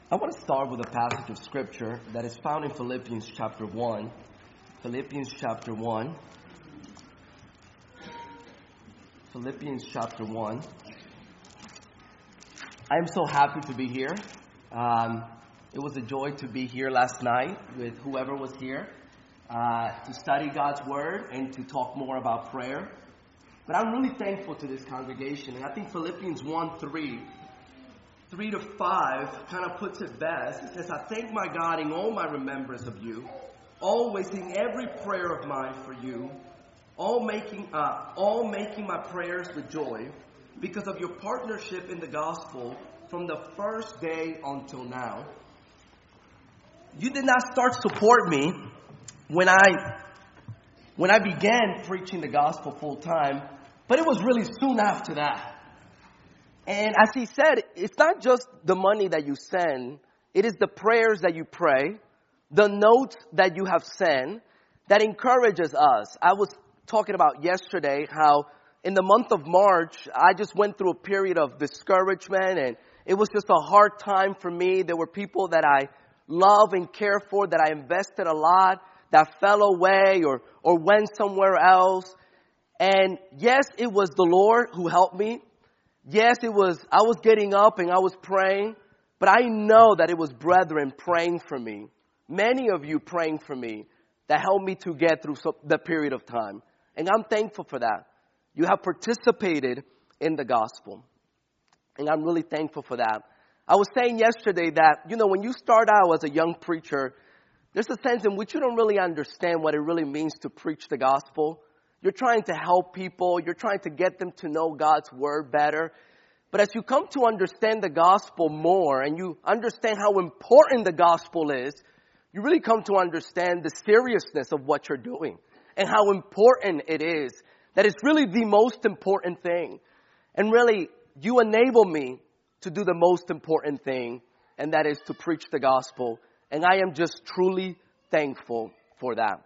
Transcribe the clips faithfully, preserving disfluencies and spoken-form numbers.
I want to start with a passage of scripture that is found in Philippians chapter one. Philippians chapter one. Philippians chapter one. I am so happy to be here. Um, it was a joy to be here last night with whoever was here uh, to study God's Word and to talk more about prayer. But I'm really thankful to this congregation. And I think Philippians one three, three to five kind of puts it best. It says, I thank my God in all my remembrance of you, always in every prayer of mine for you, all making, uh, all making my prayers with joy, because of your partnership in the gospel from the first day until now. You did not start support me when I when I began preaching the gospel full time, but it was really soon after that. And as he said, it's not just the money that you send, it is the prayers that you pray, the notes that you have sent that encourages us. I was talking about yesterday how in the month of March, I just went through a period of discouragement, and it was just a hard time for me. There were people that I love and care for, that I invested a lot, that fell away or, or went somewhere else. And yes, it was the Lord who helped me. Yes, it was, I was getting up and I was praying, but I know that it was brethren praying for me. Many of you praying for me that helped me to get through the period of time. And I'm thankful for that. You have participated in the gospel. And I'm really thankful for that. I was saying yesterday that, you know, when you start out as a young preacher, there's a sense in which you don't really understand what it really means to preach the gospel. You're trying to help people. You're trying to get them to know God's word better. But as you come to understand the gospel more and you understand how important the gospel is, you really come to understand the seriousness of what you're doing and how important it is. That it's really the most important thing. And really, you enable me to do the most important thing, and that is to preach the gospel. And I am just truly thankful for that.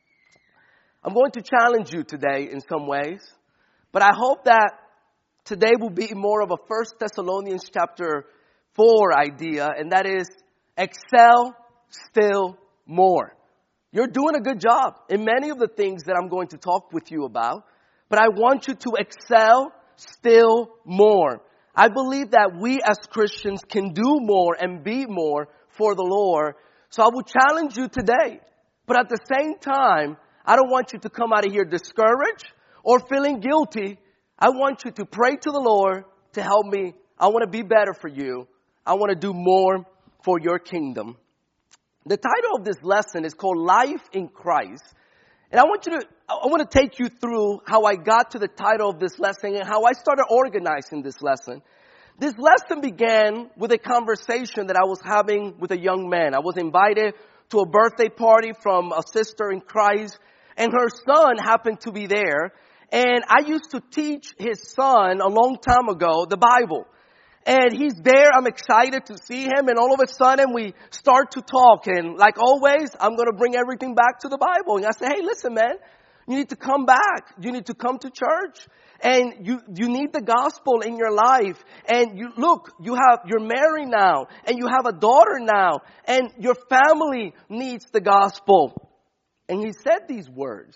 I'm going to challenge you today in some ways, but I hope that today will be more of a First Thessalonians chapter four idea, and that is excel still more. You're doing a good job in many of the things that I'm going to talk with you about. But I want you to excel still more. I believe that we as Christians can do more and be more for the Lord. So I will challenge you today. But at the same time, I don't want you to come out of here discouraged or feeling guilty. I want you to pray to the Lord to help me. I want to be better for you. I want to do more for your kingdom. The title of this lesson is called Life in Christ. And I want you to, I want to take you through how I got to the title of this lesson and how I started organizing this lesson. This lesson began with a conversation that I was having with a young man. I was invited to a birthday party from a sister in Christ, and her son happened to be there. And I used to teach his son a long time ago the Bible. And he's there, I'm excited to see him, and all of a sudden we start to talk, and like always, I'm going to bring everything back to the Bible. And I say, hey, listen, man, you need to come back. You need to come to church, and you, you need the gospel in your life. And you look, you have, you're married now, and you have a daughter now, and your family needs the gospel. And he said these words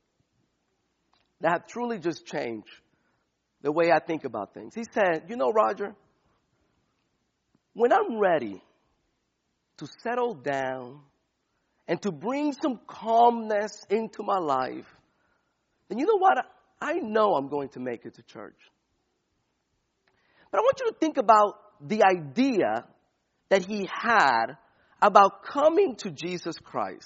that have truly just changed the way I think about things. He said, you know, Roger, when I'm ready to settle down and to bring some calmness into my life, then you know what? I know I'm going to make it to church. But I want you to think about the idea that he had about coming to Jesus Christ.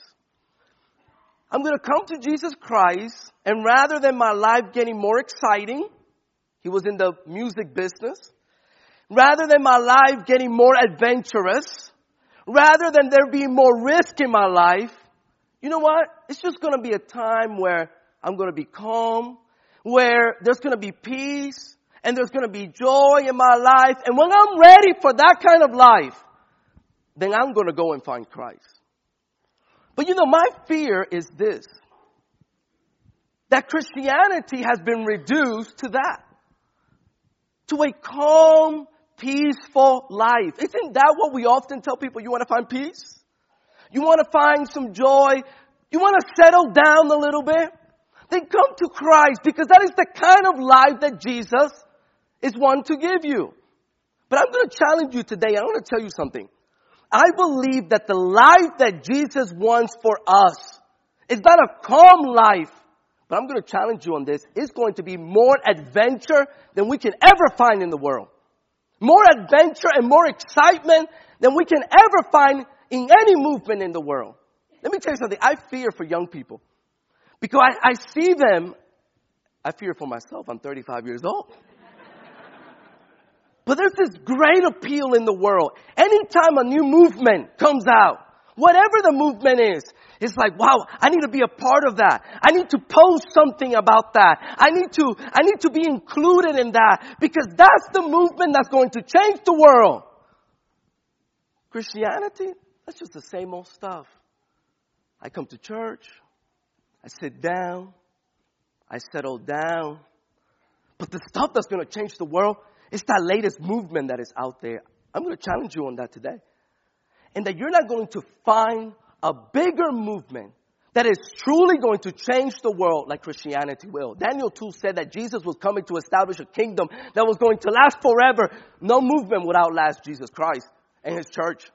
I'm going to come to Jesus Christ, and rather than my life getting more exciting, he was in the music business, rather than my life getting more adventurous, rather than there being more risk in my life, you know what? It's just going to be a time where I'm going to be calm, where there's going to be peace, and there's going to be joy in my life. And when I'm ready for that kind of life, then I'm going to go and find Christ. But you know, my fear is this, that Christianity has been reduced to that. To a calm, peaceful life. Isn't that what we often tell people? You want to find peace? You want to find some joy? You want to settle down a little bit? Then come to Christ, because that is the kind of life that Jesus is one to give you. But I'm going to challenge you today. I want to tell you something. I believe that the life that Jesus wants for us is not a calm life, but I'm going to challenge you on this. It's going to be more adventure than we can ever find in the world. More adventure and more excitement than we can ever find in any movement in the world. Let me tell you something. I fear for young people. Because I, I see them. I fear for myself. I'm thirty-five years old. But there's this great appeal in the world. Anytime a new movement comes out, whatever the movement is, it's like, wow, I need to be a part of that. I need to post something about that. I need to, I need to be included in that, because that's the movement that's going to change the world. Christianity, that's just the same old stuff. I come to church. I sit down. I settle down. But the stuff that's going to change the world, it's that latest movement that is out there. I'm going to challenge you on that today. And that you're not going to find a bigger movement that is truly going to change the world like Christianity will. Daniel two said that Jesus was coming to establish a kingdom that was going to last forever. No movement would outlast Jesus Christ and His church.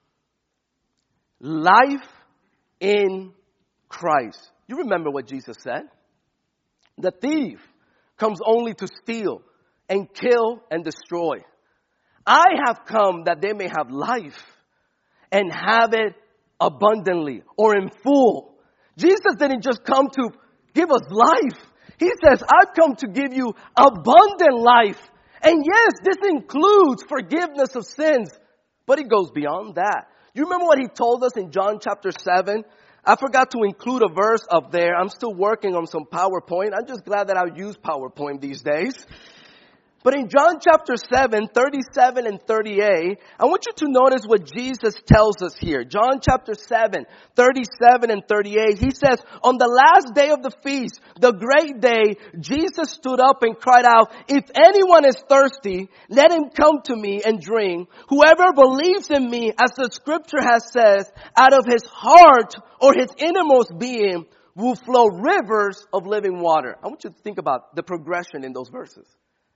Life in Christ. You remember what Jesus said? The thief comes only to steal and kill and destroy. I have come that they may have life and have it abundantly or in full. Jesus didn't just come to give us life. He says, I've come to give you abundant life. And yes, this includes forgiveness of sins, but it goes beyond that. You remember what He told us in John chapter seven? I forgot to include a verse up there. I'm still working on some PowerPoint. I'm just glad that I use PowerPoint these days. But in John chapter seven, thirty-seven and thirty-eight, I want you to notice what Jesus tells us here. John chapter seven, thirty-seven and thirty-eight, He says, on the last day of the feast, the great day, Jesus stood up and cried out, if anyone is thirsty, let him come to me and drink. Whoever believes in me, as the scripture has said, out of his heart or his innermost being will flow rivers of living water. I want you to think about the progression in those verses.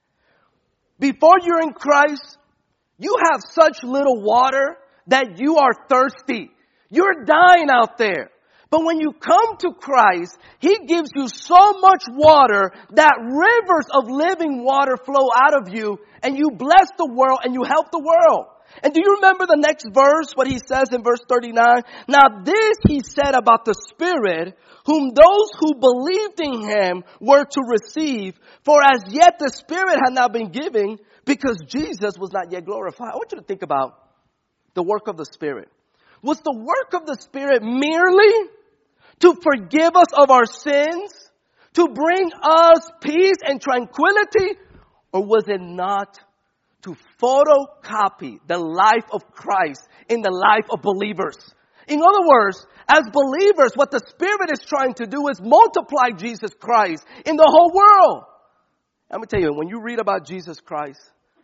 Before you're in Christ, you have such little water that you are thirsty. You're dying out there. But when you come to Christ, He gives you so much water that rivers of living water flow out of you, and you bless the world and you help the world. And do you remember the next verse, what He says in verse thirty-nine? Now this He said about the Spirit, whom those who believed in Him were to receive, for as yet the Spirit had not been given, because Jesus was not yet glorified. I want you to think about the work of the Spirit. Was the work of the Spirit merely to forgive us of our sins, to bring us peace and tranquility, or was it not to photocopy the life of Christ in the life of believers? In other words, as believers, what the Spirit is trying to do is multiply Jesus Christ in the whole world. Let me tell you, when you read about Jesus Christ,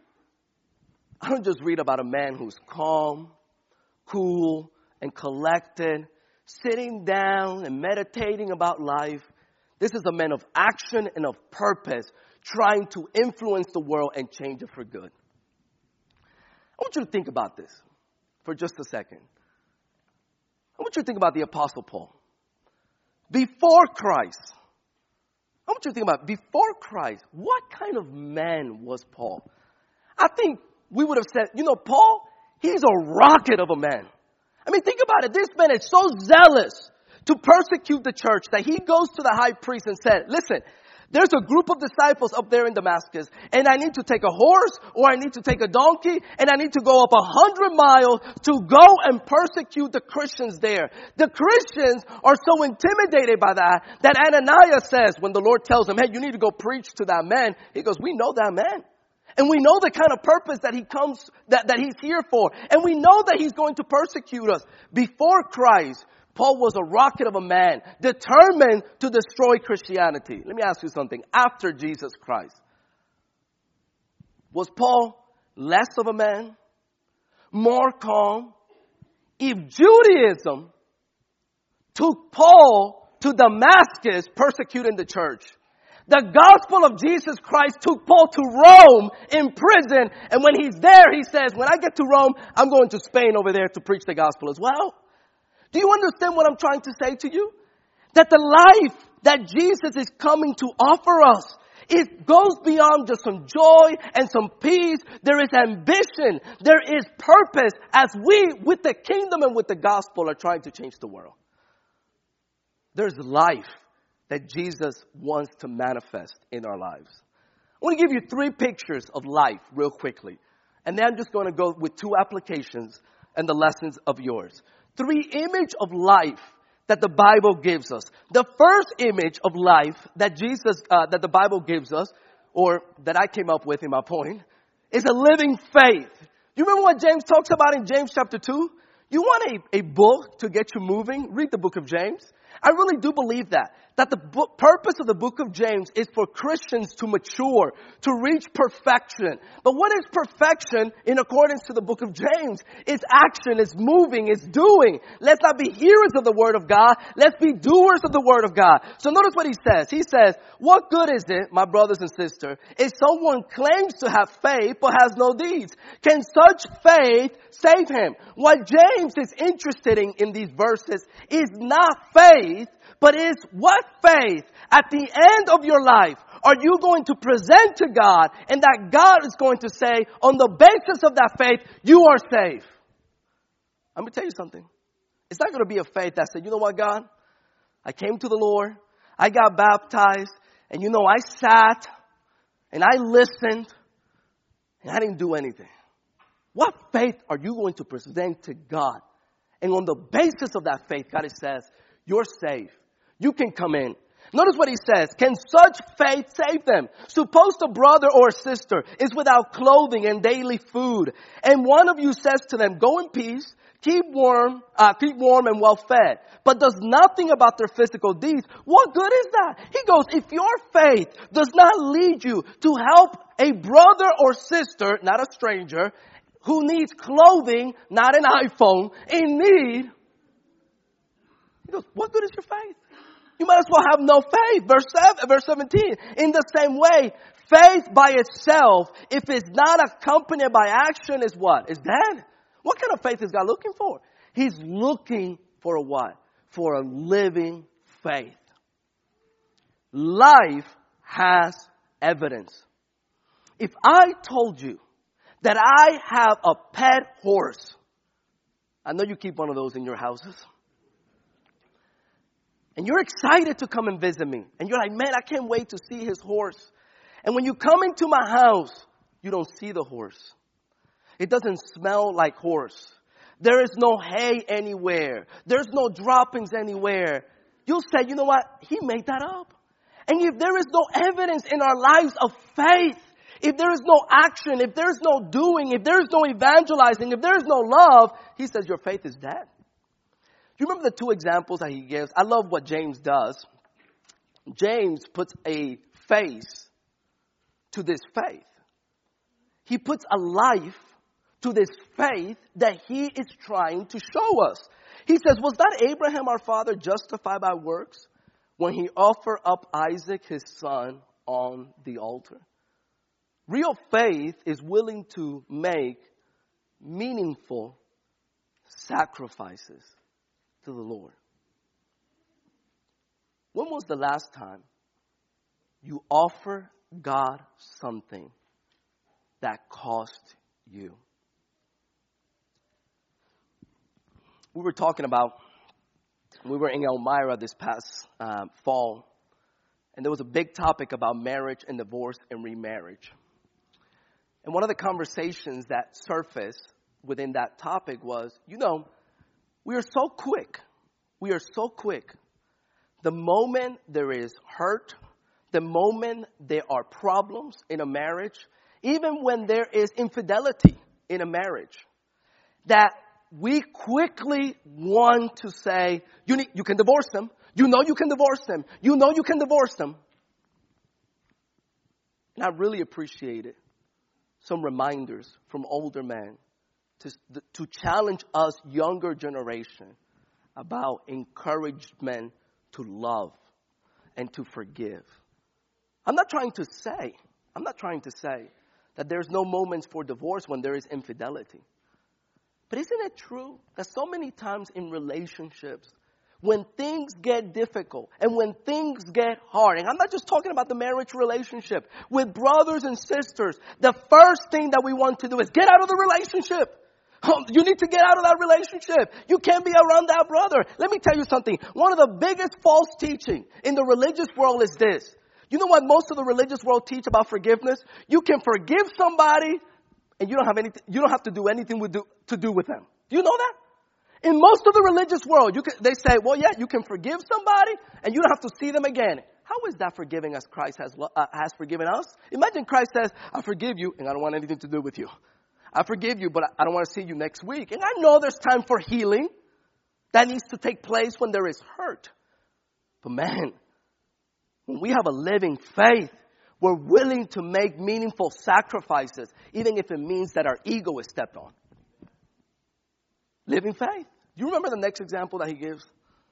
I don't just read about a man who's calm, cool, and collected, sitting down and meditating about life. This is a man of action and of purpose, trying to influence the world and change it for good. I want you to think about this for just a second. I want you to think about the Apostle Paul. Before Christ, I want you to think about, before Christ, what kind of man was Paul? I think we would have said, you know, Paul, he's a rocket of a man. I mean, think about it. This man is so zealous to persecute the church that he goes to the high priest and said, listen, there's a group of disciples up there in Damascus, and I need to take a horse, or I need to take a donkey, and I need to go up a hundred miles to go and persecute the Christians there. The Christians are so intimidated by that, that Ananias says, when the Lord tells him, hey, you need to go preach to that man, he goes, we know that man. And we know the kind of purpose that he comes, that, that he's here for. And we know that he's going to persecute us. Before Christ, Paul was a rocket of a man, determined to destroy Christianity. Let me ask you something. After Jesus Christ, was Paul less of a man, more calm. If Judaism took Paul to Damascus persecuting the church, the gospel of Jesus Christ took Paul to Rome in prison. And when he's there, he says, when I get to Rome, I'm going to Spain over there to preach the gospel as well. Do you understand what I'm trying to say to you? That the life that Jesus is coming to offer us, it goes beyond just some joy and some peace. There is ambition. There is purpose as we, with the kingdom and with the gospel, are trying to change the world. There's life that Jesus wants to manifest in our lives. I want to give you three pictures of life real quickly. And then I'm just going to go with two applications and the lessons of yours. Three image of life that the Bible gives us. The first image of life that Jesus, uh, that the Bible gives us, or that I came up with in my point, is a living faith. You remember what James talks about in James chapter two? You want a, a book to get you moving? Read the book of James. I really do believe that. That the book, purpose of the book of James is for Christians to mature, to reach perfection. But what is perfection in accordance to the book of James? It's action, it's moving, it's doing. Let's not be hearers of the word of God. Let's be doers of the word of God. So notice what he says. He says, what good is it, my brothers and sisters, if someone claims to have faith but has no deeds? Can such faith save him? What James is interested in in these verses is not faith, but is what faith at the end of your life are you going to present to God, and that God is going to say, on the basis of that faith, you are saved. I'm going to tell you something. It's not going to be a faith that said, you know what, God? I came to the Lord, I got baptized, and you know, I sat, and I listened, and I didn't do anything. What faith are you going to present to God? And on the basis of that faith, God says, you're saved. You can come in. Notice what he says. Can such faith save them? Suppose a brother or a sister is without clothing and daily food, and one of you says to them, go in peace, keep warm, uh, keep warm and well fed, but does nothing about their physical deeds. What good is that? He goes, if your faith does not lead you to help a brother or sister, not a stranger, who needs clothing, not an iPhone, in need, he goes, what good is your faith? You might as well have no faith. Verse seven, verse seventeen. In the same way, faith by itself, if it's not accompanied by action, is what? Is dead. What kind of faith is God looking for? He's looking for a what? For a living faith. Life has evidence. If I told you that I have a pet horse, I know you keep one of those in your houses, and you're excited to come and visit me. And you're like, man, I can't wait to see his horse. And when you come into my house, you don't see the horse. It doesn't smell like horse. There is no hay anywhere. There's no droppings anywhere. You'll say, you know what? He made that up. And if there is no evidence in our lives of faith, if there is no action, if there is no doing, if there is no evangelizing, if there is no love, he says your faith is dead. Do you remember the two examples that he gives? I love what James does. James puts a face to this faith. He puts a life to this faith that he is trying to show us. He says, was not Abraham our father justified by works when he offered up Isaac his son on the altar? Real faith is willing to make meaningful sacrifices to the Lord. When was the last time you offer God something that cost you? We were talking about, we were in Elmira this past uh, fall, and there was a big topic about marriage and divorce and remarriage. And one of the conversations that surfaced within that topic was, you know, we are so quick. We are so quick. The moment there is hurt, the moment there are problems in a marriage, even when there is infidelity in a marriage, that we quickly want to say, you need, you can divorce them. You know you can divorce them. You know you can divorce them. And I really appreciate it. some reminders from older men to, to challenge us younger generation about encouragement to love and to forgive. I'm not trying to say, I'm not trying to say that there's no moments for divorce when there is infidelity. But isn't it true that so many times in relationships, when things get difficult and when things get hard, and I'm not just talking about the marriage relationship, with brothers and sisters, the first thing that we want to do is get out of the relationship. You need to get out of that relationship. You can't be around that brother. Let me tell you something. One of the biggest false teaching in the religious world is this. You know what most of the religious world teach about forgiveness? You can forgive somebody and you don't have anything, you don't have to do anything with do, to do with them. Do you know that? In most of the religious world, you can, they say, well, yeah, you can forgive somebody and you don't have to see them again. How is that forgiving as Christ has, uh, has forgiven us? Imagine Christ says, I forgive you and I don't want anything to do with you. I forgive you, but I don't want to see you next week. And I know there's time for healing. That needs to take place when there is hurt. But man, when we have a living faith, we're willing to make meaningful sacrifices, even if it means that our ego is stepped on. Living faith. Do you remember the next example that he gives?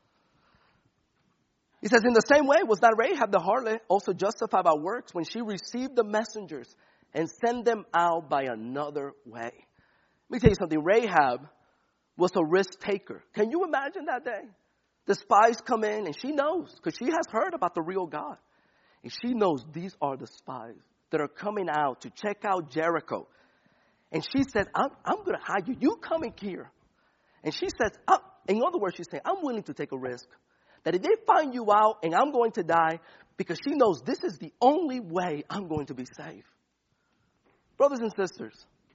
He says, in the same way, was not Rahab the harlot also justified by works when she received the messengers and sent them out by another way? Let me tell you something. Rahab was a risk taker. Can you imagine that day? The spies come in and she knows, because she has heard about the real God. And she knows these are the spies that are coming out to check out Jericho. And she says, I'm, I'm going to hide you. You come in here. And she says, oh, in other words, she's saying, I'm willing to take a risk. That if they find you out and I'm going to die, because she knows this is the only way I'm going to be saved. Brothers and sisters,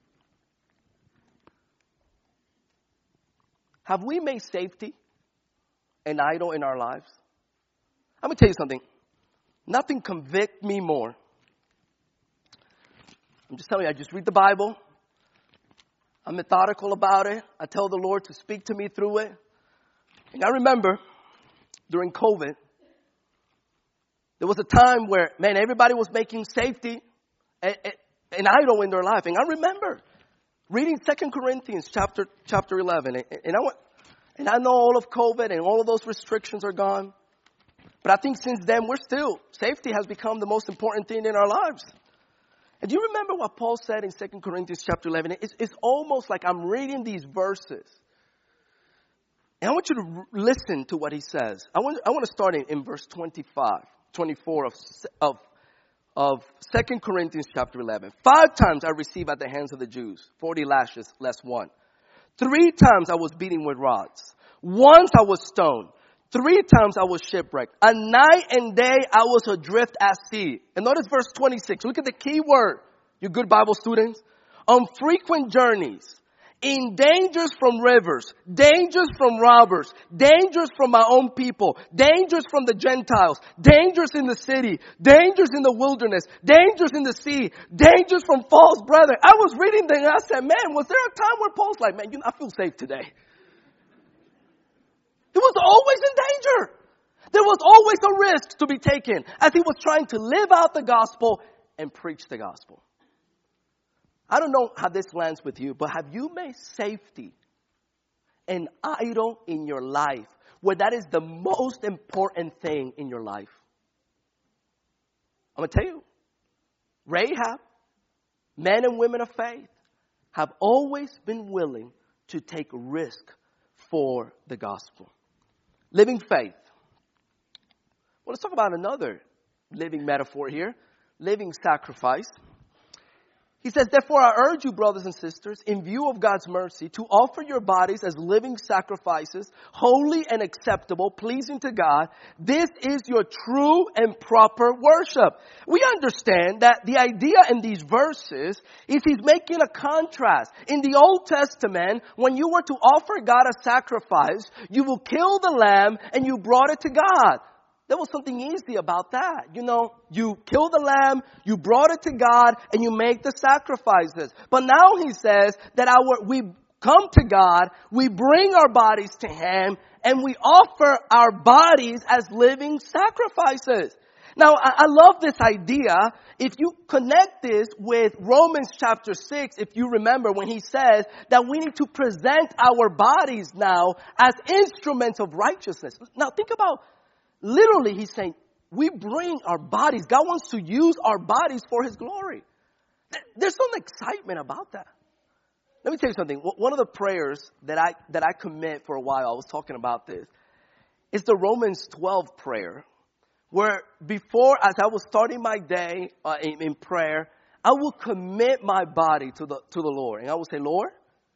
have we made safety an idol in our lives? I'm going to tell you something. Nothing convicts me more. I'm just telling you, I just read the Bible. I'm methodical about it. I tell the Lord to speak to me through it. And I remember during COVID, there was a time where, man, everybody was making safety an idol in their life. And I remember reading Second Corinthians chapter chapter eleven. And I, went, and I know all of COVID and all of those restrictions are gone. But I think since then, we're still, safety has become the most important thing in our lives. And do you remember what Paul said in Second Corinthians chapter eleven? It's, it's almost like I'm reading these verses. And I want you to listen to what he says. I want, I want to start in, in verse twenty-five, twenty-four of, of, of Second Corinthians chapter eleven. Five times I received at the hands of the Jews, forty lashes less one. Three times I was beaten with rods. Once I was stoned. Three times I was shipwrecked. A night and day I was adrift at sea. And notice verse twenty-six. Look at the key word, you good Bible students. On frequent journeys, in dangers from rivers, dangers from robbers, dangers from my own people, dangers from the Gentiles, dangers in the city, dangers in the wilderness, dangers in the sea, dangers from false brethren. I was reading that and I said, man, was there a time where Paul's like, man, you know, I feel safe today. He was always in danger. There was always a risk to be taken as he was trying to live out the gospel and preach the gospel. I don't know how this lands with you, but have you made safety an idol in your life where that is the most important thing in your life? I'm going to tell you, Rahab, men and women of faith, have always been willing to take risk for the gospel. Living faith. Well, let's talk about another living metaphor here. Living sacrifice. He says, therefore I urge you, brothers and sisters, in view of God's mercy, to offer your bodies as living sacrifices, holy and acceptable, pleasing to God. This is your true and proper worship. We understand that the idea in these verses is he's making a contrast. In the Old Testament, when you were to offer God a sacrifice, you will kill the lamb and you brought it to God. There was something easy about that. You know, you kill the lamb, you brought it to God, and you make the sacrifices. But now he says that our we come to God, we bring our bodies to Him, and we offer our bodies as living sacrifices. Now, I, I love this idea. If you connect this with Romans chapter six, if you remember when he says that we need to present our bodies now as instruments of righteousness. Now, think about, literally, he's saying, we bring our bodies. God wants to use our bodies for his glory. There's some excitement about that. Let me tell you something. One of the prayers that I that I commit for a while, I was talking about this, is the Romans twelve prayer, where before, as I was starting my day uh, in, in prayer, I will commit my body to the to the Lord. And I will say, Lord,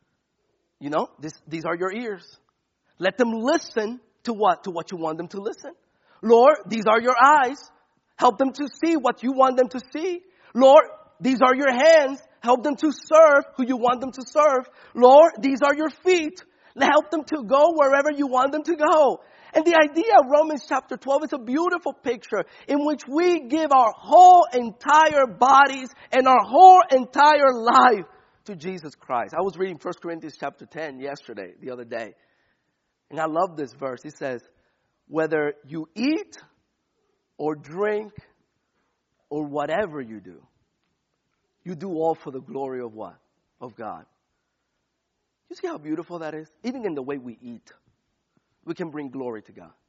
you know, this, these are your ears. Let them listen to what? To what you want them to listen. Lord, these are your eyes. Help them to see what you want them to see. Lord, these are your hands. Help them to serve who you want them to serve. Lord, these are your feet. Help them to go wherever you want them to go. And the idea of Romans chapter twelve is a beautiful picture in which we give our whole entire bodies and our whole entire life to Jesus Christ. I was reading First Corinthians chapter ten yesterday, the other day. And I love this verse. It says, whether you eat or drink or whatever you do, you do all for the glory of what? Of God. You see how beautiful that is? Even in the way we eat, we can bring glory to God.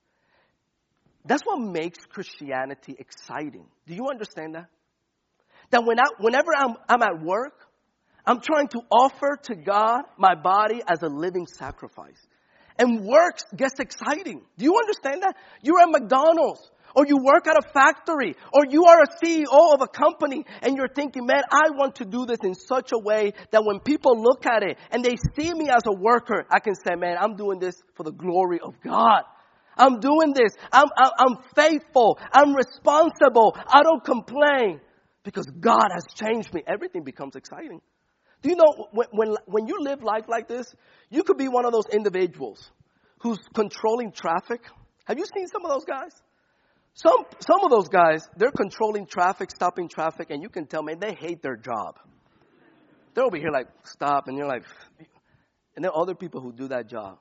That's what makes Christianity exciting. Do you understand that? That when I, whenever I'm, I'm at work, I'm trying to offer to God my body as a living sacrifice. And work gets exciting. Do you understand that? You're at McDonald's, or you work at a factory, or you are a C E O of a company, and you're thinking, man, I want to do this in such a way that when people look at it and they see me as a worker, I can say, man, I'm doing this for the glory of God. I'm doing this. I'm, I'm, I'm faithful. I'm responsible. I don't complain because God has changed me. Everything becomes exciting. Do you know, when, when, when you live life like this, you could be one of those individuals who's controlling traffic. Have you seen some of those guys? Some some of those guys, they're controlling traffic, stopping traffic, and you can tell, man, they hate their job. They're over here like, stop, and you're like, and there are other people who do that job.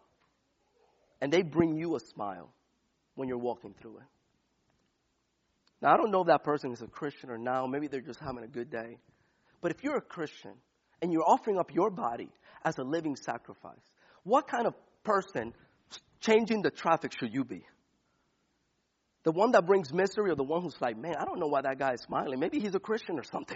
And they bring you a smile when you're walking through it. Now, I don't know if that person is a Christian or not. Maybe they're just having a good day. But if you're a Christian and you're offering up your body as a living sacrifice, what kind of person changing the traffic should you be? The one that brings misery, or the one who's like, man, I don't know why that guy is smiling. Maybe he's a Christian or something.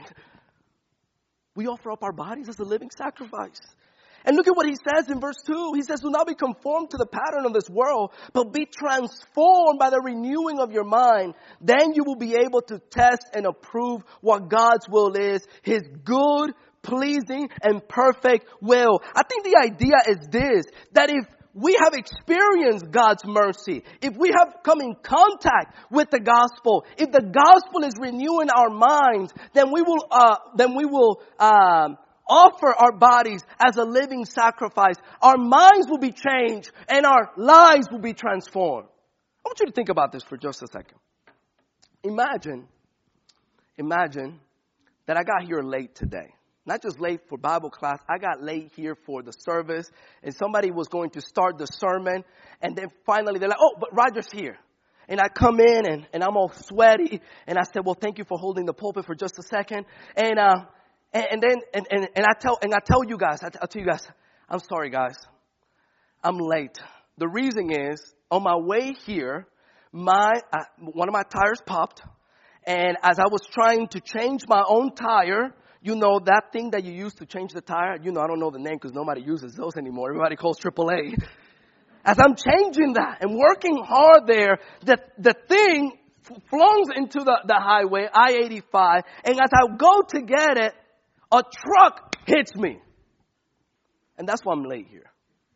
We offer up our bodies as a living sacrifice. And look at what he says in verse two. He says, do not be conformed to the pattern of this world, but be transformed by the renewing of your mind. Then you will be able to test and approve what God's will is, his good, pleasing, and perfect will. I think the idea is this, that if we have experienced God's mercy, if we have come in contact with the gospel, if the gospel is renewing our minds, then we will, uh, then we will, um, offer our bodies as a living sacrifice. Our minds will be changed and our lives will be transformed. I want you to think about this for just a second. Imagine, imagine that I got here late today. Not just late for Bible class. I got late here for the service, and somebody was going to start the sermon, and then finally they're like, oh, but Roger's here. And I come in, and, and I'm all sweaty, and I said, well, thank you for holding the pulpit for just a second. And uh, and, and then and, and, and I tell and I tell you guys, I t- I tell you guys, I'm sorry, guys, I'm late. The reason is, on my way here, my uh, one of my tires popped, and as I was trying to change my own tire. You know, that thing that you use to change the tire? You know, I don't know the name because nobody uses those anymore. Everybody calls triple A. As I'm changing that and working hard there, the, the thing flungs into the, the highway, I eighty-five. And as I go to get it, a truck hits me. And that's why I'm late here.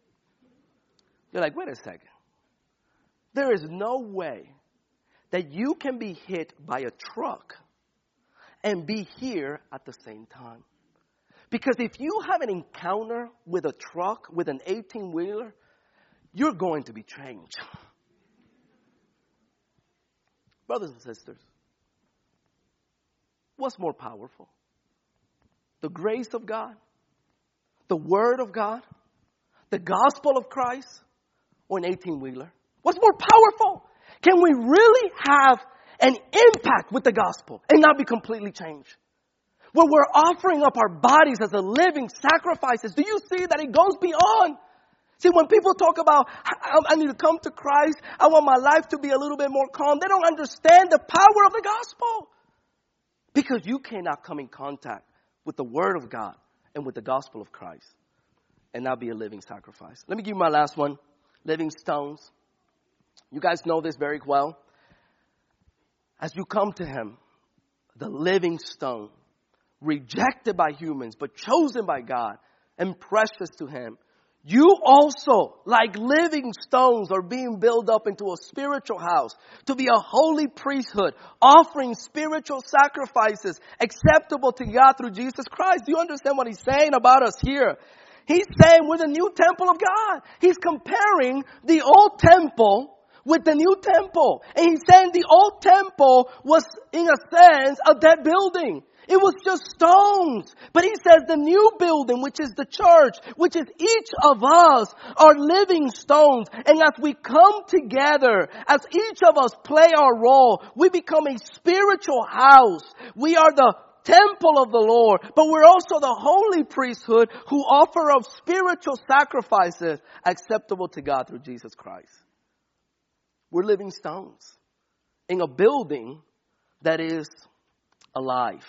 You're like, wait a second. There is no way that you can be hit by a truck and be here at the same time. Because if you have an encounter with a truck, with an eighteen-wheeler, you're going to be changed. Brothers and sisters, what's more powerful? The grace of God? The Word of God? The gospel of Christ? Or an eighteen-wheeler? What's more powerful? Can we really have and impact with the gospel and not be completely changed. Where we're offering up our bodies as a living sacrifices. Do you see that it goes beyond? See, when people talk about, I, I need to come to Christ, I want my life to be a little bit more calm, they don't understand the power of the gospel. Because you cannot come in contact with the Word of God and with the gospel of Christ and not be a living sacrifice. Let me give you my last one. Living stones. You guys know this very well. As you come to Him, the living stone, rejected by humans, but chosen by God and precious to Him, you also, like living stones, are being built up into a spiritual house to be a holy priesthood, offering spiritual sacrifices acceptable to God through Jesus Christ. Do you understand what He's saying about us here? He's saying we're the new temple of God. He's comparing the old temple with the new temple. And He's saying the old temple was, in a sense, a dead building. It was just stones. But He says the new building, which is the church, which is each of us, are living stones. And as we come together, as each of us play our role, we become a spiritual house. We are the temple of the Lord, but we're also the holy priesthood who offer up spiritual sacrifices acceptable to God through Jesus Christ. We're living stones in a building that is alive.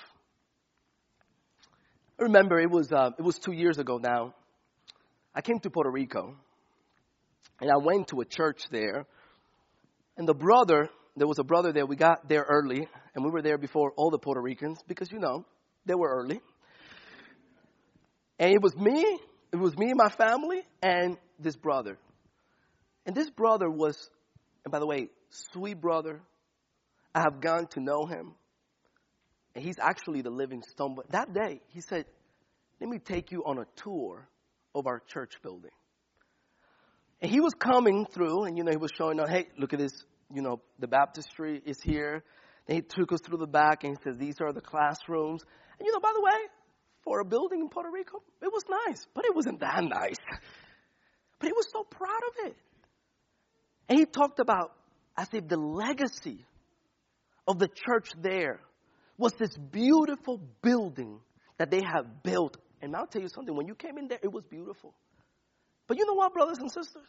I remember it was uh, it was two years ago now. I came to Puerto Rico, and I went to a church there. And the brother, there was a brother there. We got there early, and we were there before all the Puerto Ricans because, you know, they were early. And it was me, it was me and my family, and this brother. And this brother was, and by the way, sweet brother. I have gotten to know him. And he's actually the living stone. But that day, he said, let me take you on a tour of our church building. And he was coming through, and, you know, he was showing, hey, look at this, you know, the baptistry is here. Then he took us through the back, and he says, these are the classrooms. And, you know, by the way, for a building in Puerto Rico, it was nice. But it wasn't that nice. But he was so proud of it. And he talked about as if the legacy of the church there was this beautiful building that they have built. And I'll tell you something, when you came in there, it was beautiful. But you know what, brothers and sisters?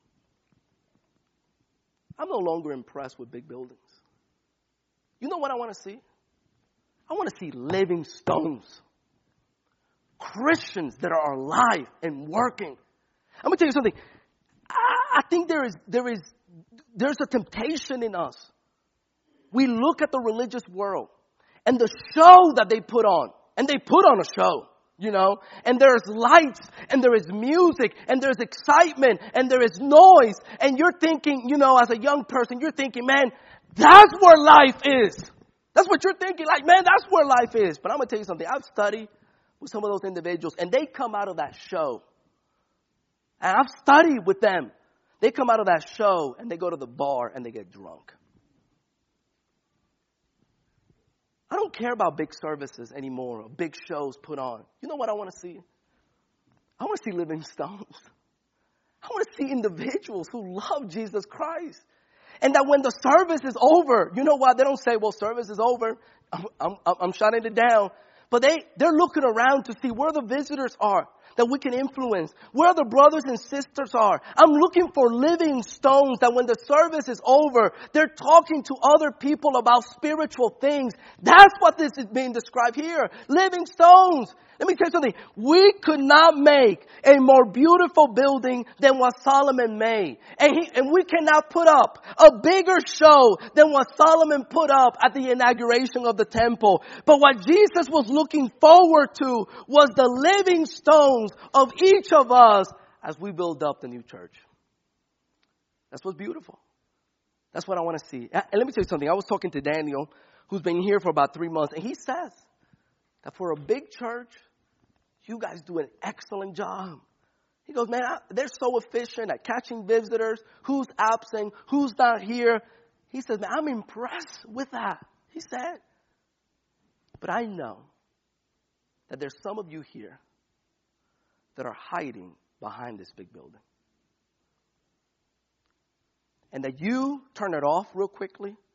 I'm no longer impressed with big buildings. You know what I want to see? I want to see living stones. Christians that are alive and working. I'm going to tell you something. I, I think there is, there is, there's a temptation in us. We look at the religious world and the show that they put on. And they put on a show, you know. And there's lights, and there is music, and there's excitement, and there is noise. And you're thinking, you know, as a young person, you're thinking, man, that's where life is. That's what you're thinking. Like, man, that's where life is. But I'm going to tell you something. I've studied with some of those individuals, and they come out of that show. And I've studied with them. They come out of that show, and they go to the bar, and they get drunk. I don't care about big services anymore, or big shows put on. You know what I want to see? I want to see living stones. I want to see individuals who love Jesus Christ. And that when the service is over, you know what? They don't say, well, service is over. I'm, I'm, I'm shutting it down. But they, they're looking around to see where the visitors are that we can influence, where the brothers and sisters are. I'm looking for living stones that when the service is over, they're talking to other people about spiritual things. That's what this is being described here. Living stones. Let me tell you something. We could not make a more beautiful building than what Solomon made. And, he, and we cannot put up a bigger show than what Solomon put up at the inauguration of the temple. But what Jesus was looking forward to was the living stones of each of us as we build up the new church. That's what's beautiful. That's what I want to see. And let me tell you something. I was talking to Daniel, who's been here for about three months, and he says that for a big church, you guys do an excellent job. He goes, man, I, they're so efficient at catching visitors, who's absent, who's not here. He says, man, I'm impressed with that. He said, but I know that there's some of you here that are hiding behind this big building. And that you turn it off real quickly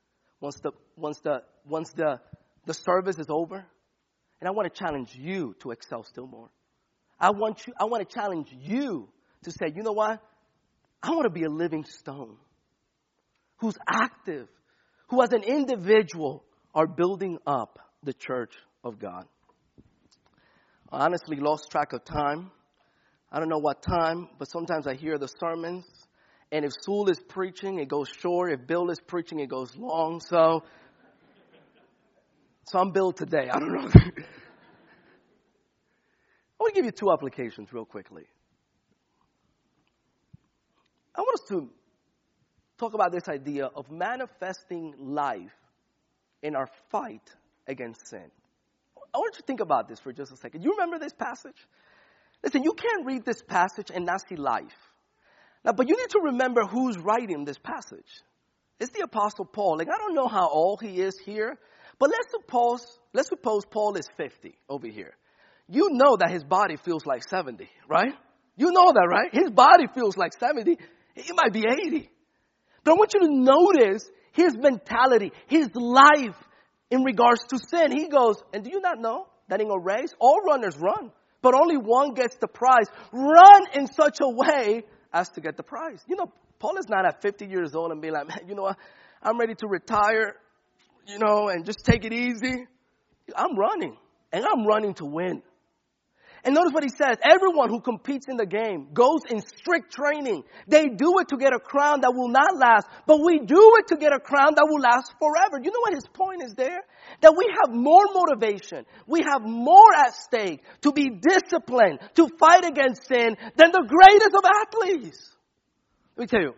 once the once the once the the service is over. And I want to challenge you to excel still more. I want you I want to challenge you to say, you know what? I want to be a living stone who's active, who as an individual are building up the church of God. I honestly lost track of time. I don't know what time, but sometimes I hear the sermons. And if Sewell is preaching, it goes short. If Bill is preaching, it goes long. So, so I'm Bill today. I don't know. I want to give you two applications real quickly. I want us to talk about this idea of manifesting life in our fight against sin. I want you to think about this for just a second. You remember this passage? Listen, you can't read this passage and not see life. Now, but you need to remember who's writing this passage. It's the Apostle Paul. Like, I don't know how old he is here, but let's suppose, let's suppose Paul is fifty over here. You know that his body feels like seventy, right? You know that, right? His body feels like seventy. He might be eighty. But I want you to notice his mentality, his life in regards to sin. He goes, and do you not know that in a race, all runners run, but only one gets the prize. Run in such a way as to get the prize. You know, Paul is not at fifty years old and being like, man, you know what? I'm ready to retire, you know, and just take it easy. I'm running, and I'm running to win. And notice what he says. Everyone who competes in the game goes in strict training. They do it to get a crown that will not last, but we do it to get a crown that will last forever. You know what his point is there? That we have more motivation. We have more at stake to be disciplined, to fight against sin than the greatest of athletes. Let me tell you,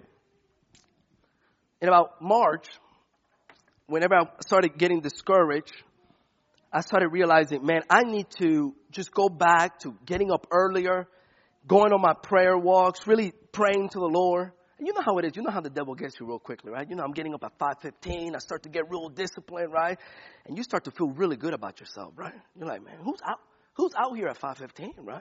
in about March, whenever I started getting discouraged, I started realizing, man, I need to just go back to getting up earlier, going on my prayer walks, really praying to the Lord. And you know how it is. You know how the devil gets you real quickly, right? You know, I'm getting up at five fifteen. I start to get real disciplined, right? And you start to feel really good about yourself, right? You're like, man, who's out, who's out here at five fifteen, right?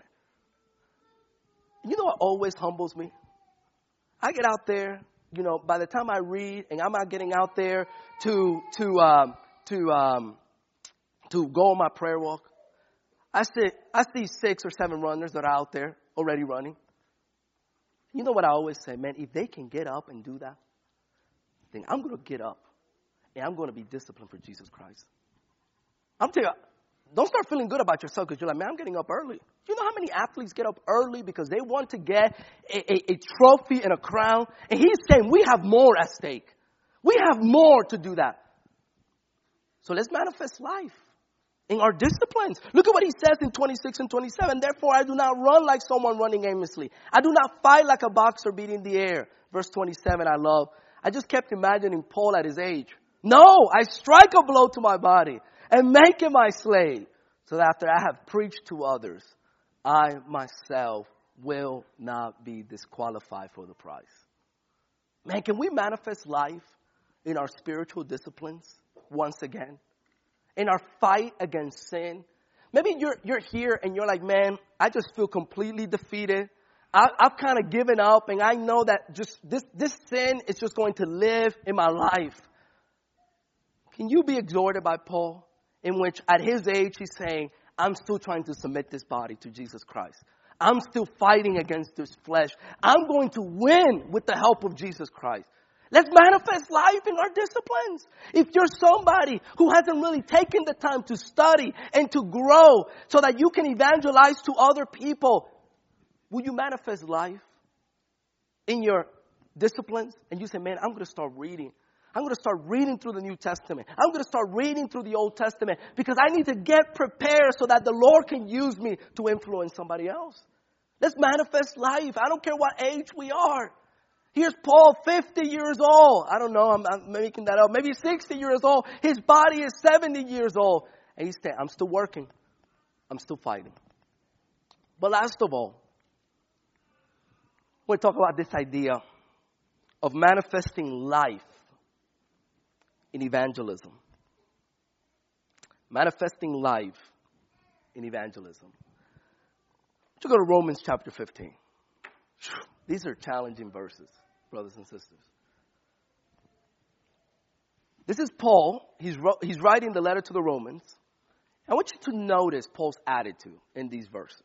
And you know what always humbles me? I get out there, you know, by the time I read, and I'm not getting out there to, to, um, to, um, to go on my prayer walk. I see, I see six or seven runners that are out there already running. You know what I always say, man, if they can get up and do that, then I'm going to get up and I'm going to be disciplined for Jesus Christ. I'm telling you, don't start feeling good about yourself because you're like, man, I'm getting up early. You know how many athletes get up early because they want to get a, a, a trophy and a crown? And he's saying we have more at stake. We have more to do that. So let's manifest life in our disciplines. Look at what he says in twenty-six and twenty-seven. Therefore, I do not run like someone running aimlessly. I do not fight like a boxer beating the air. Verse twenty-seven, I love. I just kept imagining Paul at his age. No, I strike a blow to my body and make it my slave, so that after I have preached to others, I myself will not be disqualified for the prize. Man, can we manifest life in our spiritual disciplines once again? In our fight against sin? Maybe you're you're here and you're like, man, I just feel completely defeated. I, I've kind of given up, and I know that just this, this sin is just going to live in my life. Can you be exhorted by Paul, in which at his age he's saying, I'm still trying to submit this body to Jesus Christ. I'm still fighting against this flesh. I'm going to win with the help of Jesus Christ. Let's manifest life in our disciplines. If you're somebody who hasn't really taken the time to study and to grow so that you can evangelize to other people, will you manifest life in your disciplines? And you say, man, I'm going to start reading. I'm going to start reading through the New Testament. I'm going to start reading through the Old Testament because I need to get prepared so that the Lord can use me to influence somebody else. Let's manifest life. I don't care what age we are. Here's Paul, fifty years old. I don't know, I'm, I'm making that up. Maybe sixty years old. His body is seventy years old. And he's saying, I'm still working. I'm still fighting. But last of all, we'll talk about this idea of manifesting life in evangelism. Manifesting life in evangelism. Let's go to Romans chapter fifteen. These are challenging verses, brothers and sisters. This is Paul. He's, he's writing the letter to the Romans. I want you to notice Paul's attitude in these verses.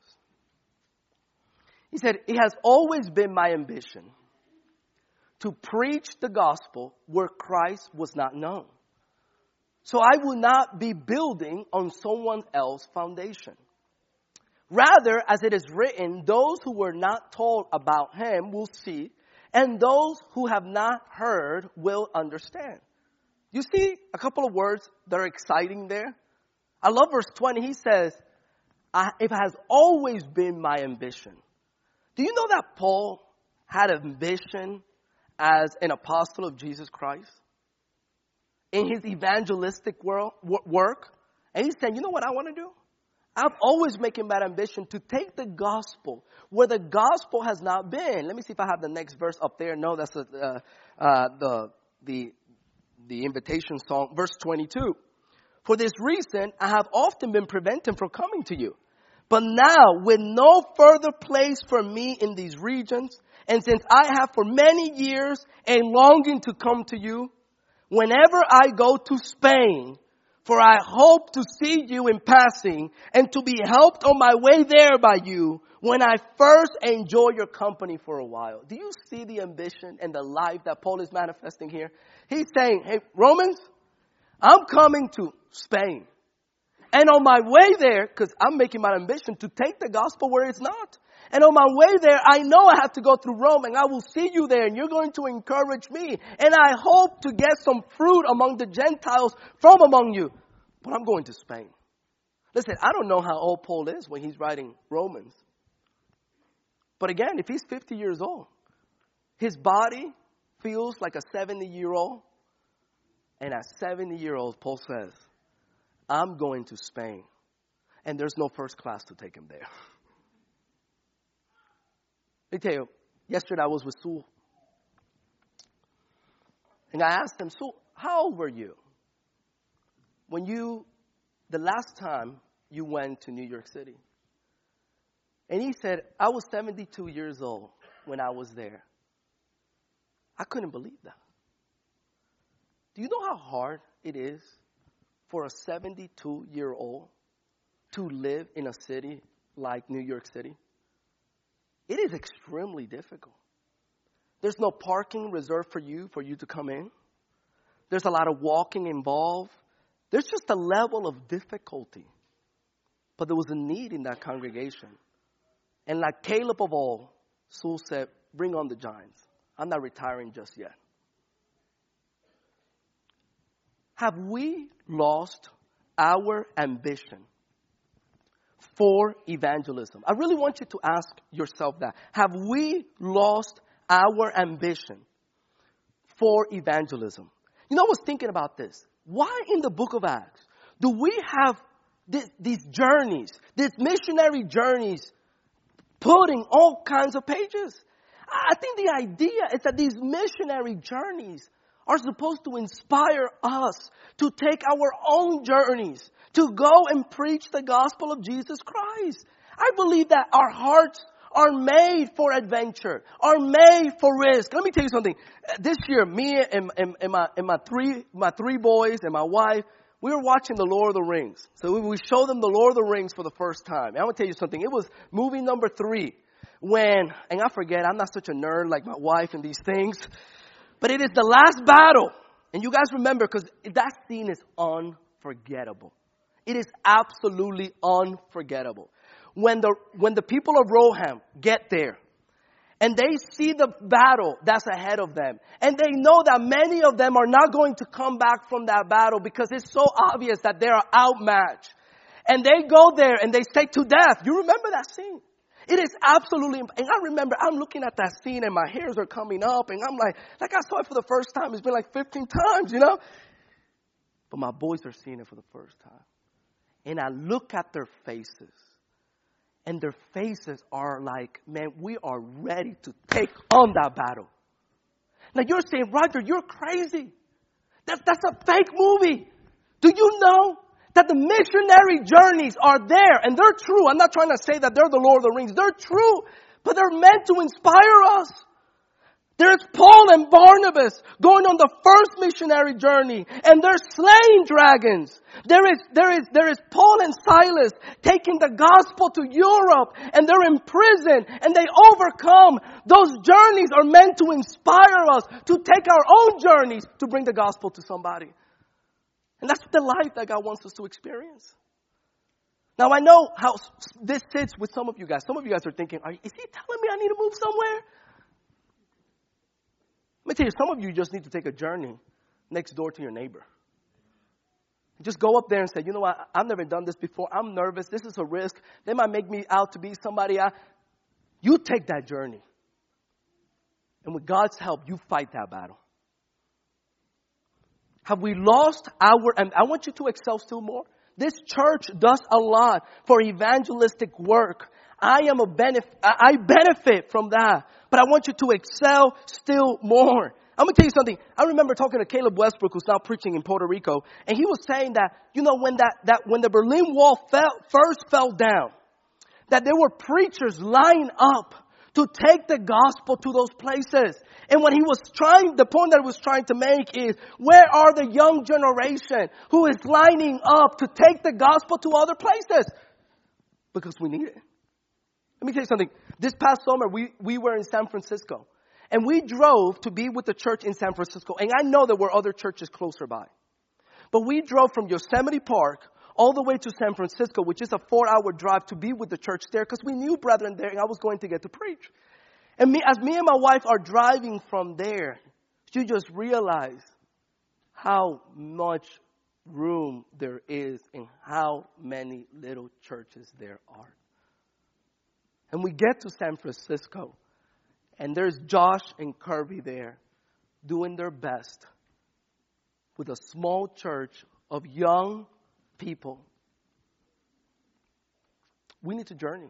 He said, it has always been my ambition to preach the gospel where Christ was not known. So I will not be building on someone else's foundation. Rather, as it is written, those who were not told about him will see, and those who have not heard will understand. You see a couple of words that are exciting there? I love verse twenty. He says, it has always been my ambition. Do you know that Paul had ambition as an apostle of Jesus Christ in his evangelistic world, work? And he said, you know what I want to do? I've always making that ambition to take the gospel where the gospel has not been. Let me see if I have the next verse up there. No, that's a, uh, uh, the, the, the invitation song, verse twenty-two. For this reason, I have often been prevented from coming to you. But now, with no further place for me in these regions, and since I have for many years a longing to come to you, whenever I go to Spain, for I hope to see you in passing and to be helped on my way there by you when I first enjoy your company for a while. Do you see the ambition and the life that Paul is manifesting here? He's saying, hey, Romans, I'm coming to Spain. And on my way there, because I'm making my ambition to take the gospel where it's not. And on my way there, I know I have to go through Rome, and I will see you there, and you're going to encourage me. And I hope to get some fruit among the Gentiles from among you. But I'm going to Spain. Listen, I don't know how old Paul is when he's writing Romans. But again, if he's fifty years old, his body feels like a seventy-year-old. And at seventy years old, Paul says, I'm going to Spain. And there's no first class to take him there. Let me tell you, yesterday I was with Sue. And I asked him, Sue, how old were you when you, the last time you went to New York City? And he said, I was seventy-two years old when I was there. I couldn't believe that. Do you know how hard it is for a seventy-two-year-old to live in a city like New York City? It is extremely difficult. There's no parking reserved for you, for you to come in. There's a lot of walking involved. There's just a level of difficulty. But there was a need in that congregation. And like Caleb of old, Saul said, bring on the giants. I'm not retiring just yet. Have we lost our ambition for evangelism? I really want you to ask yourself that. Have we lost our ambition for evangelism? You know, I was thinking about this. Why in the book of Acts do we have this, these journeys, these missionary journeys, putting all kinds of pages? I think the idea is that these missionary journeys are supposed to inspire us to take our own journeys, to go and preach the gospel of Jesus Christ. I believe that our hearts are made for adventure, are made for risk. Let me tell you something. This year, me and, and, and, my, and my, three, my three boys and my wife, we were watching The Lord of the Rings. So we, we showed them The Lord of the Rings for the first time. And I'm going to tell you something. It was movie number three when, and I forget, I'm not such a nerd like my wife and these things, but it is the last battle. And you guys remember, because that scene is unforgettable. It is absolutely unforgettable. When the, when the people of Rohan get there, and they see the battle that's ahead of them, and they know that many of them are not going to come back from that battle because it's so obvious that they are outmatched. And they go there and they say to death. You remember that scene? It is absolutely, and I remember I'm looking at that scene and my hairs are coming up and I'm like, like I saw it for the first time. It's been like fifteen times, you know. But my boys are seeing it for the first time. And I look at their faces. And their faces are like, man, we are ready to take on that battle. Now you're saying, Roger, you're crazy. That, that's a fake movie. Do you know that the missionary journeys are there? And they're true. I'm not trying to say that they're the Lord of the Rings. They're true. But they're meant to inspire us. There's Paul and Barnabas going on the first missionary journey, and they're slaying dragons. There is, there is, there is Paul and Silas taking the gospel to Europe, and they're in prison, and they overcome. Those journeys are meant to inspire us to take our own journeys to bring the gospel to somebody. And that's the life that God wants us to experience. Now, I know how this sits with some of you guys. Some of you guys are thinking, are, is he telling me I need to move somewhere? Let me tell you, some of you just need to take a journey next door to your neighbor. Just go up there and say, you know what, I've never done this before. I'm nervous. This is a risk. They might make me out to be somebody. I... You take that journey. And with God's help, you fight that battle. Have we lost our, and I want you to excel still more. This church does a lot for evangelistic work. I am a benefit, I benefit from that. But I want you to excel still more. I'm going to tell you something. I remember talking to Caleb Westbrook, who's now preaching in Puerto Rico. And he was saying that, you know, when that, that when the Berlin Wall fell, first fell down, that there were preachers lined up to take the gospel to those places. And what he was trying, the point that he was trying to make is, where are the young generation who is lining up to take the gospel to other places? Because we need it. Let me tell you something. This past summer, we, we were in San Francisco. And we drove to be with the church in San Francisco. And I know there were other churches closer by. But we drove from Yosemite Park all the way to San Francisco, which is a four-hour drive, to be with the church there, because we knew brethren there and I was going to get to preach. And me, as me and my wife are driving from there, you just realize how much room there is and how many little churches there are. And we get to San Francisco, and there's Josh and Kirby there doing their best with a small church of young people. We need to journey.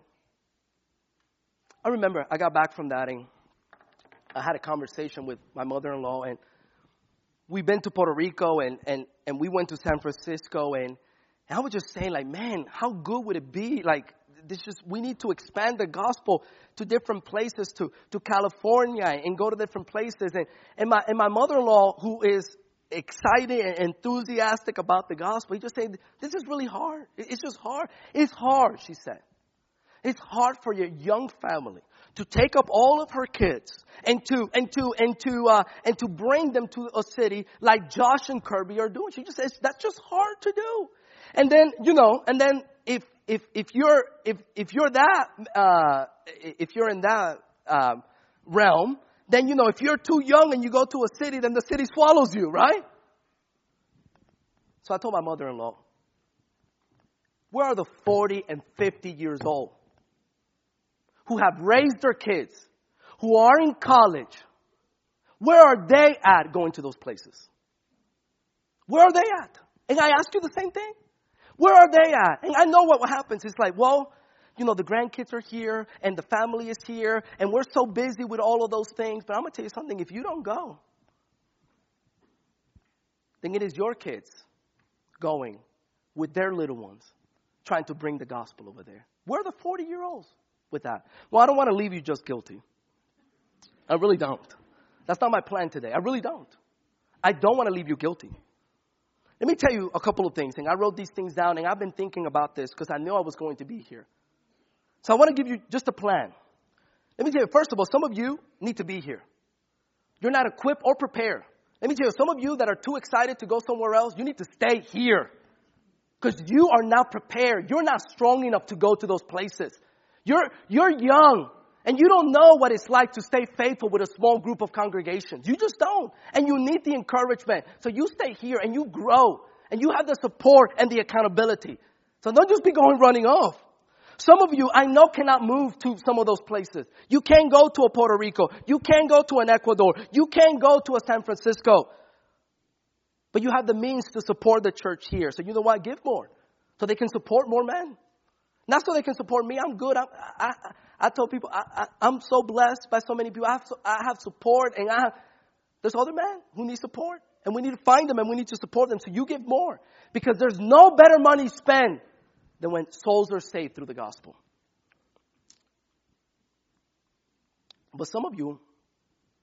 I remember I got back from that and I had a conversation with my mother-in-law, and we've been to Puerto Rico and, and, and we went to San Francisco, and, and I was just saying, like, man, how good would it be? Like, this just, we need to expand the gospel to different places, to, to California, and go to different places. And, and my and my mother-in-law, who is excited and enthusiastic about the gospel, he just said, this is really hard. It's just hard. It's hard, she said. It's hard for your young family to take up all of her kids and to and to and to uh, and to bring them to a city like Josh and Kirby are doing. She just says that's just hard to do. And then, you know, and then if if if you're if if you're that uh, if you're in that uh, realm, then, you know, if you're too young and you go to a city, then the city swallows you, right? So I told my mother-in-law, where are the forty and fifty years old who have raised their kids, who are in college? Where are they at going to those places? Where are they at? And I ask you the same thing. Where are they at? And I know what happens. It's like, well, you know, the grandkids are here and the family is here and we're so busy with all of those things. But I'm going to tell you something. If you don't go, then it is your kids going with their little ones trying to bring the gospel over there. Where are the forty-year-olds with that? Well, I don't want to leave you just guilty. I really don't. That's not my plan today. I really don't. I don't want to leave you guilty. Let me tell you a couple of things. And I wrote these things down, and I've been thinking about this because I knew I was going to be here. So I want to give you just a plan. Let me tell you, first of all, some of you need to be here. You're not equipped or prepared. Let me tell you, some of you that are too excited to go somewhere else, you need to stay here. Because you are not prepared. You're not strong enough to go to those places. You're, you're young. And you don't know what it's like to stay faithful with a small group of congregations. You just don't. And you need the encouragement. So you stay here and you grow. And you have the support and the accountability. So don't just be going running off. Some of you, I know, cannot move to some of those places. You can't go to a Puerto Rico. You can't go to an Ecuador. You can't go to a San Francisco. But you have the means to support the church here. So you know what? Give more. So they can support more men. Not so they can support me. I'm good. I'm, I, I, I tell people, I, I, I'm so blessed by so many people. I have, so, I have support, and I have, there's other men who need support. And we need to find them, and we need to support them. So you give more. Because there's no better money spent than when souls are saved through the gospel. But some of you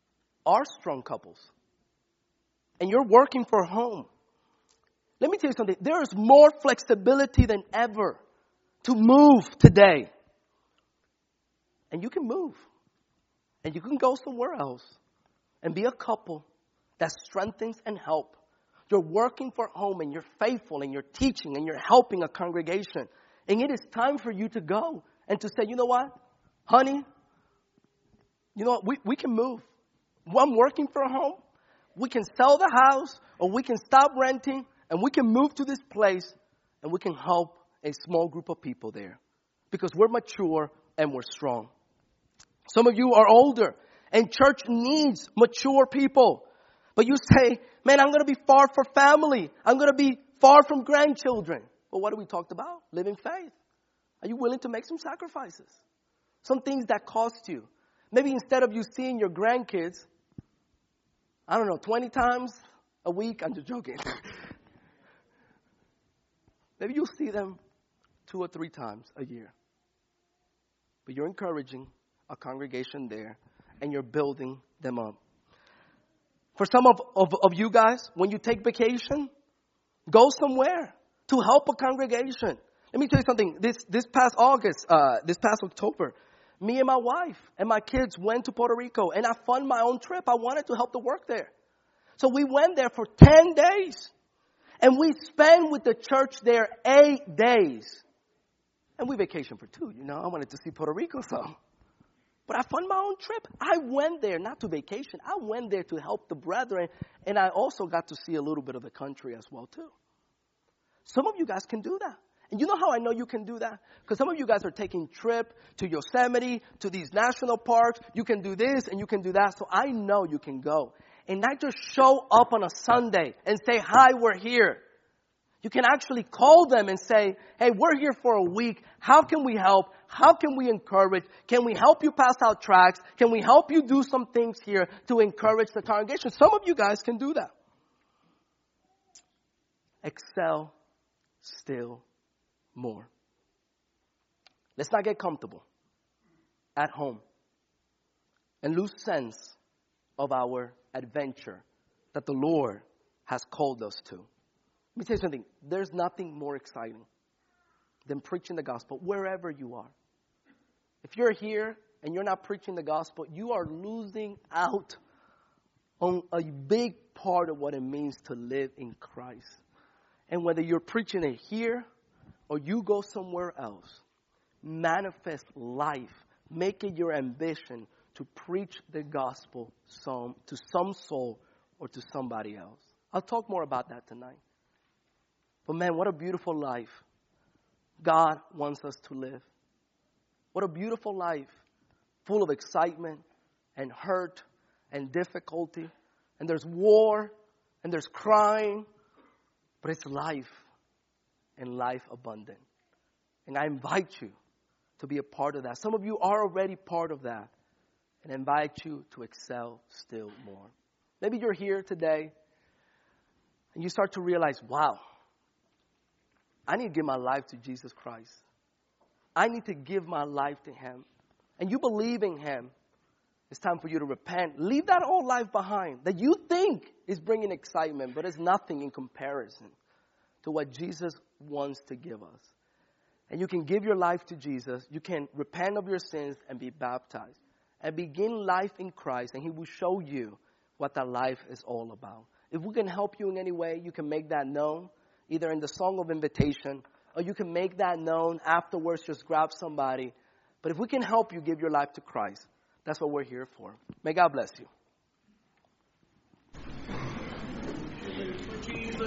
are strong couples. And you're working for home. Let me tell you something. There is more flexibility than ever to move today. And you can move. And you can go somewhere else and be a couple that strengthens and helps. You're working for home and you're faithful and you're teaching and you're helping a congregation. And it is time for you to go and to say, you know what, honey, you know what, we, we can move. I'm working for home. We can sell the house or we can stop renting and we can move to this place and we can help a small group of people there because we're mature and we're strong. Some of you are older and church needs mature people. But you say, man, I'm going to be far from family. I'm going to be far from grandchildren. But what have we talked about? Living faith. Are you willing to make some sacrifices? Some things that cost you. Maybe instead of you seeing your grandkids, I don't know, twenty times a week. I'm just joking. Maybe you'll see them two or three times a year. But you're encouraging a congregation there and you're building them up. For some of, of, of you guys, when you take vacation, go somewhere to help a congregation. Let me tell you something. This this past August, uh, this past October, me and my wife and my kids went to Puerto Rico, and I funded my own trip. I wanted to help the work there. So we went there for ten days, and we spent with the church there eight days. And we vacationed for two, you know. I wanted to see Puerto Rico some. But I funded my own trip. I went there not to vacation. I went there to help the brethren, and I also got to see a little bit of the country as well, too. Some of you guys can do that. And you know how I know you can do that? Because some of you guys are taking trip to Yosemite, to these national parks. You can do this and you can do that. So I know you can go. And not just show up on a Sunday and say, hi, we're here. You can actually call them and say, hey, we're here for a week. How can we help? How can we encourage? Can we help you pass out tracts? Can we help you do some things here to encourage the congregation? Some of you guys can do that. Excel still more. Let's not get comfortable at home and lose sense of our adventure that the Lord has called us to. Let me tell you something. There's nothing more exciting than preaching the gospel wherever you are. If you're here and you're not preaching the gospel, you are losing out on a big part of what it means to live in Christ. And whether you're preaching it here or you go somewhere else, manifest life. Make it your ambition to preach the gospel some, to some soul or to somebody else. I'll talk more about that tonight. But man, what a beautiful life God wants us to live. What a beautiful life, full of excitement and hurt and difficulty. And there's war and there's crying, but it's life and life abundant. And I invite you to be a part of that. Some of you are already part of that. And I invite you to excel still more. Maybe you're here today and you start to realize, wow, I need to give my life to Jesus Christ. I need to give my life to Him. And you believe in Him. It's time for you to repent. Leave that old life behind that you think is bringing excitement, but it's nothing in comparison to what Jesus wants to give us. And you can give your life to Jesus. You can repent of your sins and be baptized. And begin life in Christ, and He will show you what that life is all about. If we can help you in any way, you can make that known, either in the song of invitation, or you can make that known afterwards, just grab somebody. But if we can help you give your life to Christ, that's what we're here for. May God bless you.